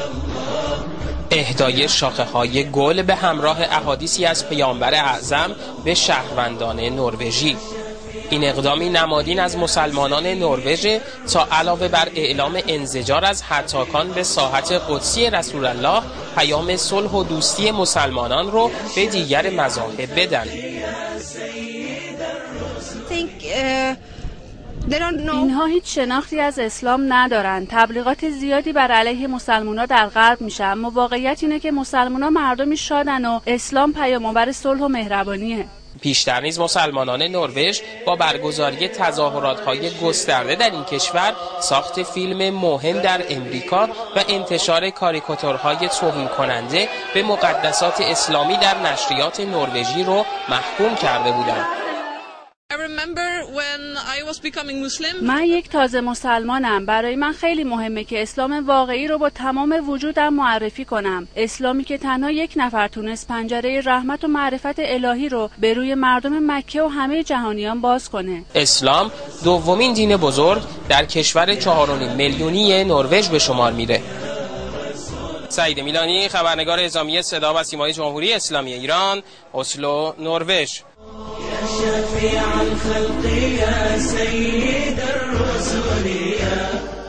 اهدای شاخه‌های گل به همراه احادیثی از پیامبر اعظم به شهروندان نروژی. این اقدامی نمادین از مسلمانان نروژ تا علاوه بر اعلام انزجار از هتاکان به ساحت قدسی رسول الله، پیام صلح و دوستی مسلمانان رو به دیگر مذاهب بدن. اینها هیچ شناختی از اسلام ندارن. تبلیغات زیادی بر علیه مسلمان‌ها در غرب میشه، اما واقعیت اینه که مسلمان‌ها مردمی شادن و اسلام پیام‌آور صلح و مهربانیه. پیشتر نیز مسلمانان نروژ با برگزاری تظاهرات‌های گسترده در این کشور، ساخت فیلم مهم در امریکا و انتشار کاریکاتورهای توهین کننده به مقدسات اسلامی در نشریات نروژی رو محکوم کرده بودند. من یک تازه مسلمانم. برای من خیلی مهمه که اسلام واقعی رو با تمام وجودم معرفی کنم. اسلامی که تنها یک نفر تونست پنجره رحمت و معرفت الهی رو به روی مردم مکه و همه جهانیان باز کنه. اسلام دومین دین بزرگ در کشور 4.5 میلیونی نروژ به شمار میره. سعید میلانی، خبرنگار اعزامی صدا و سیمای جمهوری اسلامی ایران، اسلو، نروژ. شفيع الخلق يا سيد الرسل يا